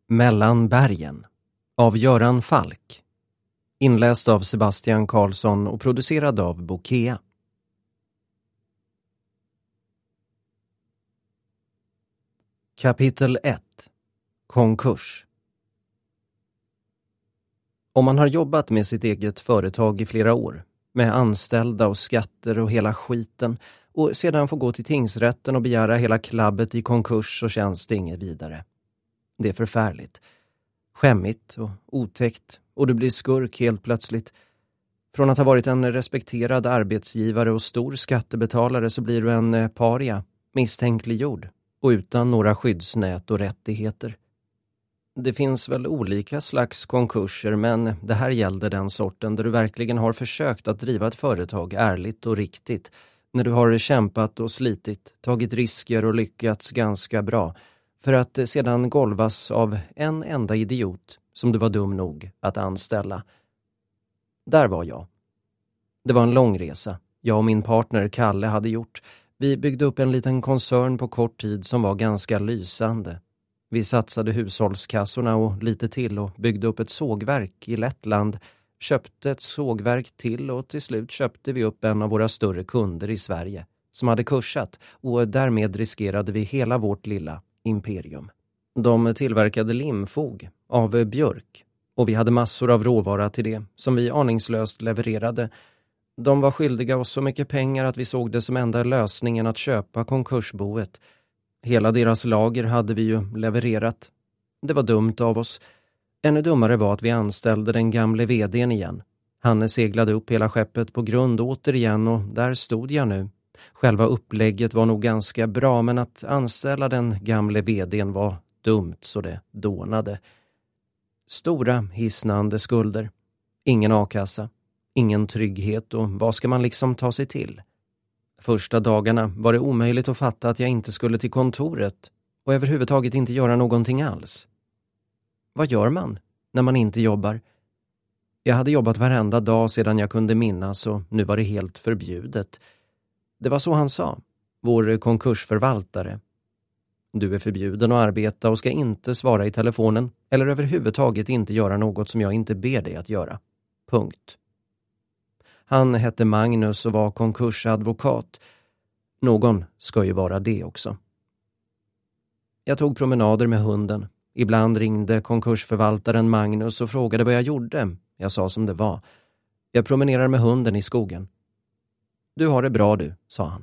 Mellan bergen av Göran Falk. Inläst av Sebastian Karlsson och producerad av Bokea. Kapitel 1. Konkurs. Om man har jobbat med sitt eget företag i flera år, med anställda och skatter och hela skiten, och sedan får gå till tingsrätten och begära hela klabbet i konkurs, så känns det inget vidare. Det är förfärligt. Skämmigt och otäckt, och du blir skurk helt plötsligt. Från att ha varit en respekterad arbetsgivare och stor skattebetalare så blir du en paria, misstänkliggjord och utan några skyddsnät och rättigheter. Det finns väl olika slags konkurser, men det här gällde den sorten där du verkligen har försökt att driva ett företag ärligt och riktigt, när du har kämpat och slitit, tagit risker och lyckats ganska bra, för att sedan golvas av en enda idiot som du var dum nog att anställa. Där var jag. Det var en lång resa. Jag och min partner Kalle hade gjort. Vi byggde upp en liten koncern på kort tid som var ganska lysande. Vi satsade hushållskassorna och lite till och byggde upp ett sågverk i Lettland, köpte ett sågverk till och till slut köpte vi upp en av våra större kunder i Sverige som hade kursat, och därmed riskerade vi hela vårt lilla imperium. De tillverkade limfog av björk och vi hade massor av råvara till det som vi aningslöst levererade. De var skyldiga oss så mycket pengar att vi såg det som enda lösningen att köpa konkursboet. Hela deras lager hade vi ju levererat. Det var dumt av oss. Ännu dummare var att vi anställde den gamle vdn igen. Han seglade upp hela skeppet på grund återigen, och där stod jag nu. Själva upplägget var nog ganska bra, men att anställa den gamle vdn var dumt så det dånade. Stora hisnande skulder. Ingen a-kassa. Ingen trygghet, och vad ska man liksom ta sig till? Första dagarna var det omöjligt att fatta att jag inte skulle till kontoret och överhuvudtaget inte göra någonting alls. Vad gör man när man inte jobbar? Jag hade jobbat varenda dag sedan jag kunde minnas, och nu var det helt förbjudet. Det var så han sa, vår konkursförvaltare. Du är förbjuden att arbeta och ska inte svara i telefonen eller överhuvudtaget inte göra något som jag inte ber dig att göra. Punkt. Han hette Magnus och var konkursadvokat. Någon ska ju vara det också. Jag tog promenader med hunden. Ibland ringde konkursförvaltaren Magnus och frågade vad jag gjorde. Jag sa som det var. Jag promenerar med hunden i skogen. Du har det bra du, sa han.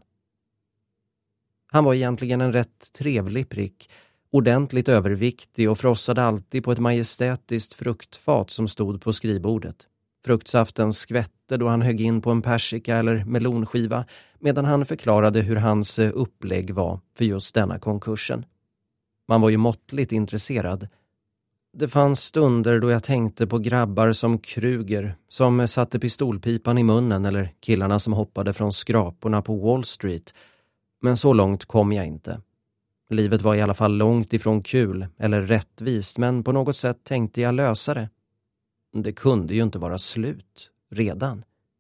Han var egentligen en rätt trevlig prick. Ordentligt överviktig och frossade alltid på ett majestätiskt fruktfat som stod på skrivbordet. Fruktsaften skvätte då han högg in på en persika eller melonskiva, medan han förklarade hur hans upplägg var för just denna konkursen. Man var ju måttligt intresserad. Det fanns stunder då jag tänkte på grabbar som Kruger, som satte pistolpipan i munnen, eller killarna som hoppade från skraporna på Wall Street. Men så långt kom jag inte. Livet var i alla fall långt ifrån kul eller rättvist, men på något sätt tänkte jag lösa det. Det kunde ju inte vara slut redan.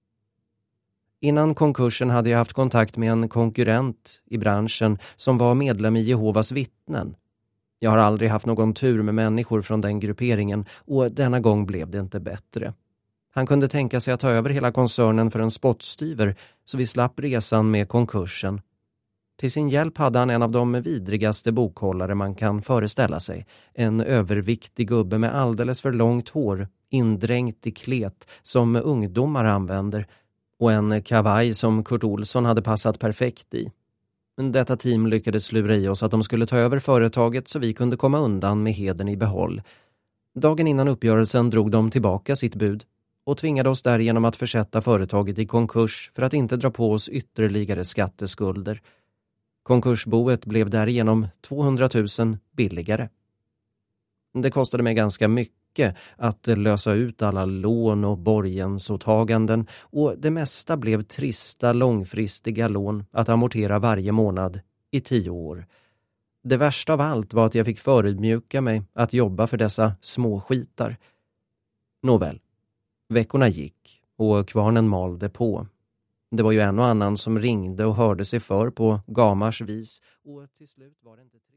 Innan konkursen hade jag haft kontakt med en konkurrent i branschen som var medlem i Jehovas vittnen. Jag har aldrig haft någon tur med människor från den grupperingen, och denna gång blev det inte bättre. Han kunde tänka sig att ta över hela koncernen för en spottstyver, så vi slapp resan med konkursen. Till sin hjälp hade han en av de vidrigaste bokhållare man kan föreställa sig. En överviktig gubbe med alldeles för långt hår, indränkt i klet som ungdomar använder, och en kavaj som Kurt Olsson hade passat perfekt i. Detta team lyckades lura i oss att de skulle ta över företaget så vi kunde komma undan med hedern i behåll. Dagen innan uppgörelsen drog de tillbaka sitt bud och tvingade oss därigenom att försätta företaget i konkurs för att inte dra på oss ytterligare skatteskulder. Konkursboet blev därigenom 200 000 billigare. Det kostade mig ganska mycket att lösa ut alla lån och borgensåtaganden, och det mesta blev trista långfristiga lån att amortera varje månad i 10 år. Det värsta av allt var att jag fick förödmjuka mig att jobba för dessa små skitar. Nåväl, veckorna gick och kvarnen malde på. Det var ju en och annan som ringde och hörde sig för på gamars vis, och till slut var det inte